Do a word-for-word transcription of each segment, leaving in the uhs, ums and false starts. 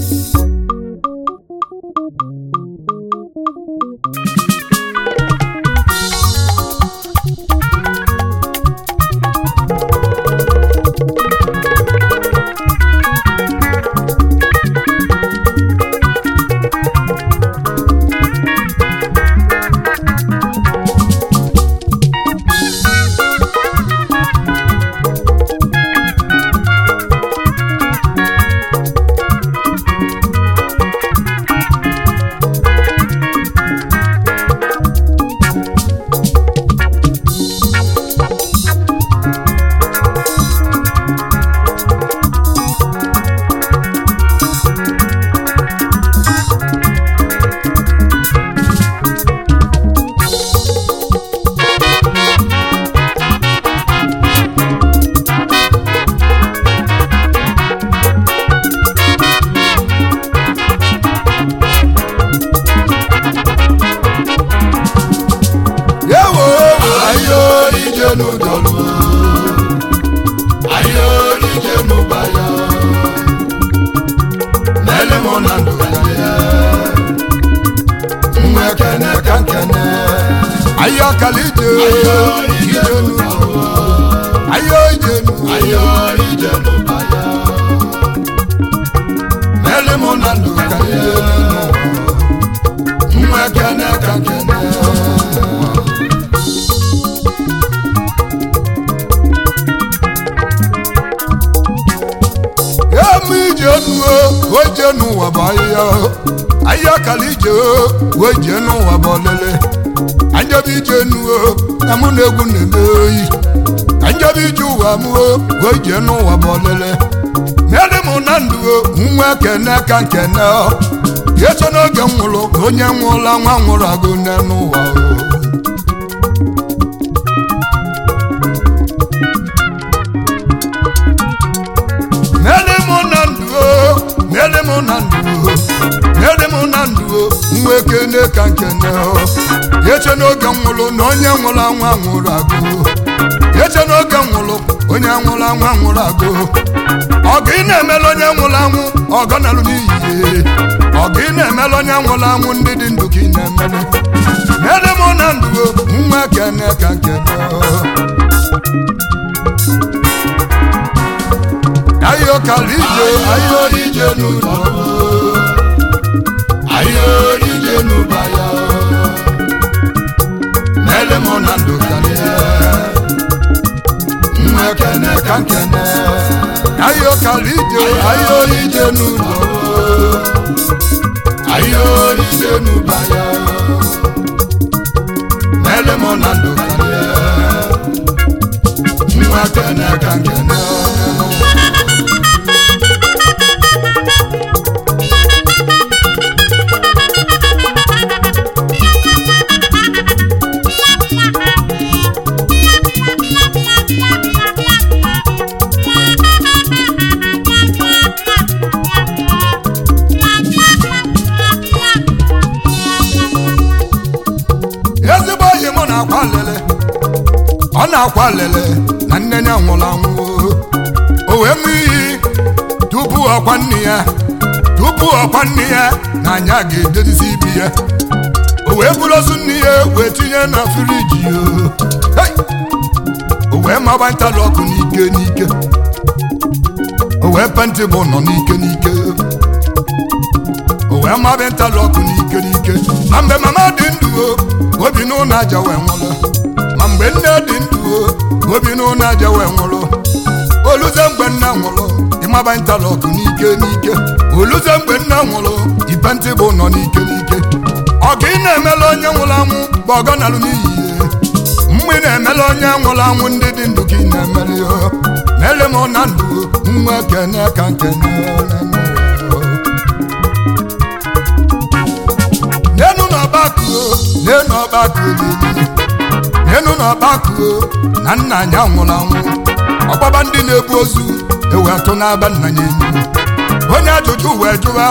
Ayo kalije ijenu ayo ijenu ayo ijenu baya mele monando kalije mwa kana kankene Yami jenu ojenu wabaya ayo kalije ojenu wabolele Anjabi jenu amune gunnemeyi Anjabi juwa mu gojenu wabolele Mele monandu nwa kene kankene Yeso no genwulo onye nwula nwa nwura agune nuwa Mele monandu Mele monandu Mele monandu nwa kene kankene Yeche n'oge nwụrụ na onye nwụrụ anwụ anwụrụ agụ Yeche n'oge nwụrụ onye nwụrụ anwụ anwụrụ agụ Ọgụ ị na-emela onye nwụrụ anwụ ọgọ nalụ n'iyi Ọgụ ị na-emela onye nwụrụ anwụ ndị dị ndụ ka ị na-emele Mere mụ na ndụ nwa kene ka nkene Ayo kalije ayo ije n'ụlọ Ayo ije n'ụbaya Mele monando kane Mwe kene kankene Ayo kalije ayo ije nudo Ayo ije nubaya Mele monando kane Mwe kene kankene Ona akwalele na nnenye nwụrụ anwụ o wee nwe iyi tupu ọkwa nne ya tupu ọkwa nne ya na anya ga-edozi ibi ya o wee buru ozu nne ya wee tinye na firiji o wee maba ntalọkụ n'ike n'ike o wee pentịbụl nọ n'ike n'ike o wee maba ntalọkụ n'ike n'ike na mgbe mama dị ndụ obi n'ụlọ aja wee nwụrụ ma mgbe nne dị ndụ obi n'ụlọ aja wee nwụrụ oluze mgbe nna nwụrụ ịmaba ntalọkụ n'ike n'ike oluze mgbe nna nwụrụ ipentịbụl nọ n'ike n'ike ọgụ ị na-emela onye nwụrụ anwụ bụ ọgọ nalụ n'iyi mgbe ị na-emela onye nwụrụ anwụ ndị dị ndụ ka ị na-emere ya mele m na ndụ nwa kene ka nkene n'enu n'ọgbakọ n'enu ọgbakọ n'enu n'ọgbakọ na nna anya nwụrụ anwụ ọgbaba ndị na-ebu ozu ewe atụ n'aba nna ya enyi onye ajụjụ wee jụwa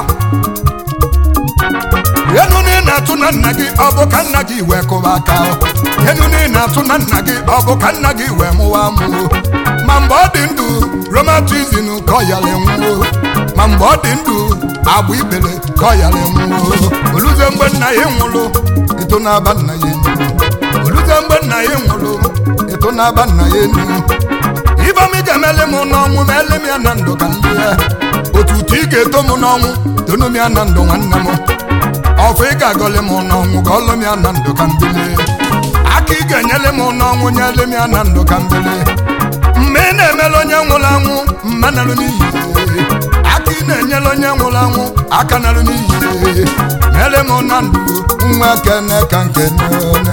enu na ị na-atụ na nna gị ọ bụ ka nna gị wee kụwa aka enu na ị na-atụ na nna gị ọ bụ ka nna gị wee mụwa amụọ ma mgbe ọ dị ndụ romatizin ka ọ yara enwuo ma mgbe ọ dị ndụ agbụ ibele ka ọ yara nwụọ oluze mgbe nna ya nwụrụ eto na-aba nna ya enu oluze mgbe nna ya nwụrụ eto na-aba nna ya enu ibe m ga-emele m n'ọnwụ ma ele m ya na ndụ ka ndị ya otu ị ga-eto m n'ọnwụ tonu m ya na ndụ nwanne m ọfụ ị ga-agọle m n'ọnwụ ka ọlụ m ya na ndụ ka mbili aka ị ga-enyele m n'ọnwụ nyele m ya na ndụ ka mbili mgbe ị na-emele onye nwụrụ anwụ mma narụ n'iyi aka ị na-enyele onye nwụrụ anwụ aka narụ n'iyi nyele m na ndụ nwa kene ka nkene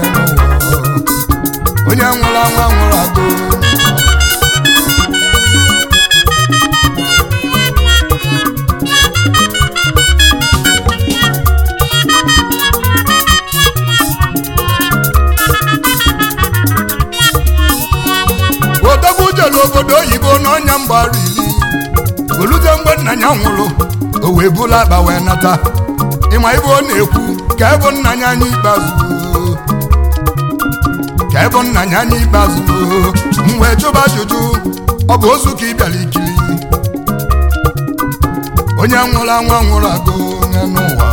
onye nwụrụ anwụ nwụrụ agụ obodo oyibo n'ọnya mgbara ili oluze mgbe nna ya nwụrụ o wee bụla akpa wee nata ịma ibe ọ na-ekwu ka ebo nna ya anya ikpeazụ ka ebo nna ya anya ikpeazụ m wee jụba ajụjụ ọ bụ ozu ka ị bịara ikiri onye nwụrụ anwụ nwụrụ agụ n'ụwa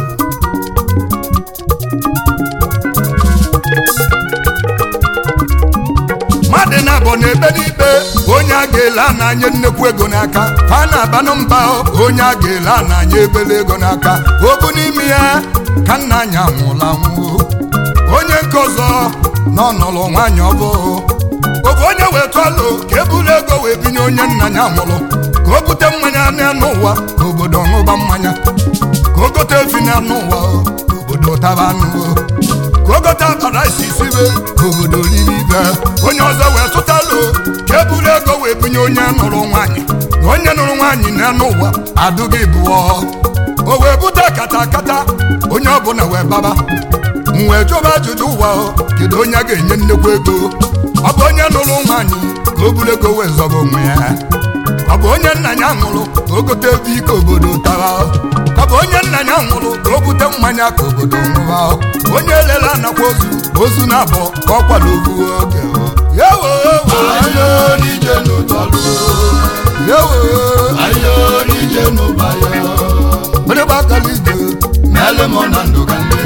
mmadụ na-abụ n'ebe n'ikpe onye a ga-ele ananya nnekwu ego n'aka ha na-abanụ mba onye a ga-ele ananya ebele ego n'aka obu n'ime ya ka nna anya nwụrụ anwụ onye nke ọzọ n'ọnọlụ nwaanyị ọbụ obu onye wee tụalụ ka ebulu ego wee binye onye nna ya nwụrụ ka o bute mmanya n'anụ ụwa ka obodo ọṅụba mmanya ka o gote efi n'anụ ụwa ka obodo taba anụ ka o gote akara isi sibe ka obodo riri ibe onye ọzọ wee tụtalụ ka eburu ego wee binye onye nụrụ nwaanyị na onye nụrụ nwaanyị n'anụ ụwa adụghị bụọ o wee bute kata kata onye ọbụla wee baba m wee jụba ajụjụ ụwa kedu onye a ga-enye nnekwu ego ọ bụ onye nụrụ nwaanyị ka o buru ego wee zọba onwe ya ọ bụ onye nna ya nwụrụ ka o gote ebe ike obodo tara ọ bụ onye nna ya nwụrụ ka o bute mmanya ka obodo ṅụba onye lele anakwa ozu ozu na-abụ ka ọ kwado obu oge onyegbakalaije mele m na ndụ ka ndị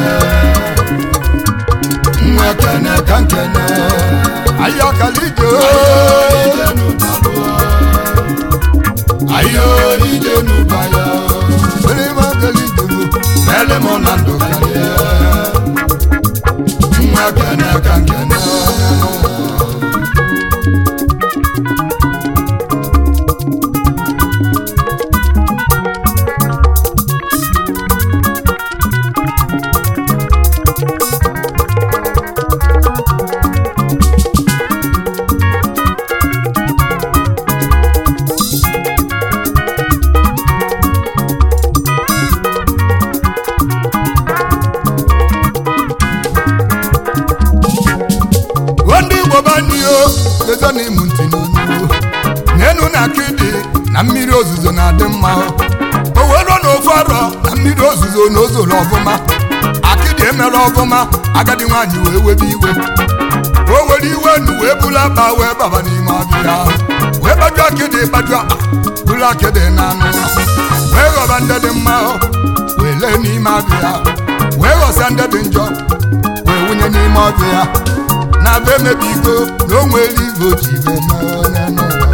nwa kene ka nkene ahịa kalije ayo ije n'ụbaya onyegbakalaije mele m na ndụ ka ndị nwa kene ka nkene nyenu na akịdị na mmiri ozuzo na-adị mma o wero n'ofu arọ na mmiri ozuzo na ozoro ọfụma akịdị emere ọfụma agadi nwaanyị wee webe iwe o were iwe nu wee bulu akpa wee baba n'ime ọbịa wee gbaju akịdị gbaju akpa bulu akịdị na anụ wee ghọba ndị dị mma wee lee n'ime ọbịa wee ghọsa ndị dị njọ wee wunye n'ime ọbịa na be emebigo na o nwere ibe oji ibe n'onye n'ụwa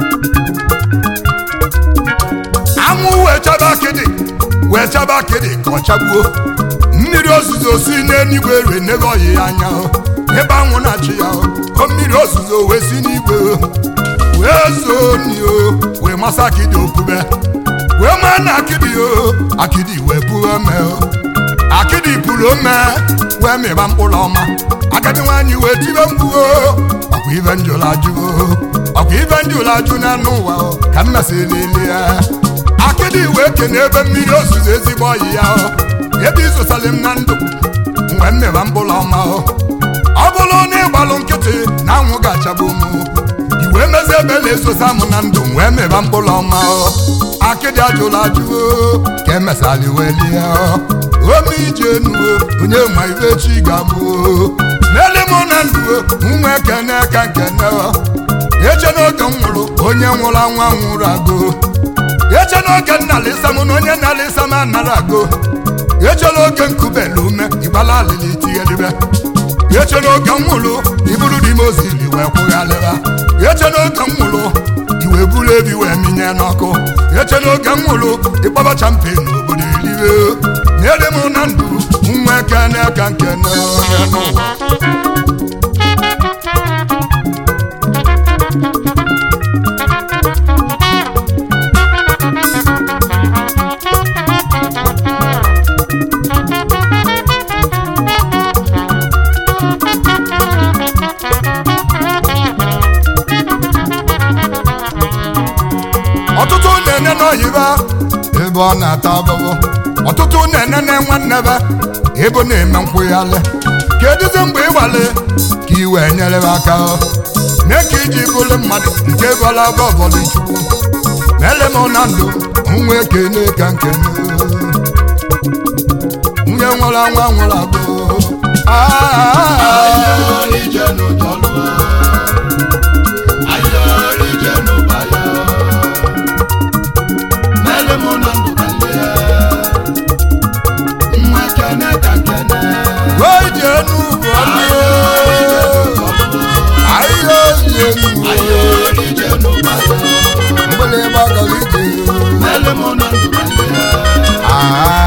anwụ wee chaba akịdị wee chaba akịdị ka ọ chagbuo mmiri ozuzo si n'eluigwe rue n'ebe ọyị ya anya ebe anwụ na-achị ya o mmiri ozuzo wee si n'igwe wee zoo nio wee masa akịdị opube wee maa na akịdị o akịdị wee buo ome akịdị pụrụ ome wee mịba mkpụrụ ọma agadi nwaanyị wee tibe mgbuo ọkwa ibe njụrụ ajụ ọkwa ibe njụrụ ajụ n'anụ ụwa ka m mesịrị ile ya akịdị wee kene ebe mmiri ozuzo ezigbo ọyị ya ebe izụtali m na ndụ mgbe m mịba mkpụrụ ọma ọ bụrụ na ịgbalụ nkịtị na anwụ ga-achagbu m iwee mezi ebe na-ezosa m na ndụ wee mịba mkpụrụ ọma akịdị ajụrụ ajụ ka emesali wee lie ome ije nuo onye ma ibe chi ga-abụ n'ele m na ndụ nwa ekene ka nkene eche n'oge m nwụrụ onye nwụrụ anwa nwụrụ agụ eche n'oge nnalịsa mụ na onye nnalịsa m anara ago eche n'oge nkubelu ume ịgbala alịlị tighelibe eche n'oge nwụrụ iburu dị m ozili wee kwụghalịba eche n'oge nwụrụ iwe buru ebi wee minye n'ọkụ eche n'oge nwụrụ ịkpọba champion n'obodo elibe nyere m na ndụ nwa ekene ka nkene onye n'ụwa ọtụtụ na-ene n'oyibo ebe ọ na-ata abụbụ ọtụtụ na-ene nwanne be ebe na-eme nkwụghalị kedụzi mgbe ịgbale ka iwe nyere aka mee ka iji bụrụ mmadụ nke bọla bụ ọbọlụ chukwu mele m na ndụ nwa ekene ka nkene nwunye nwere nwa nwere agụ Ah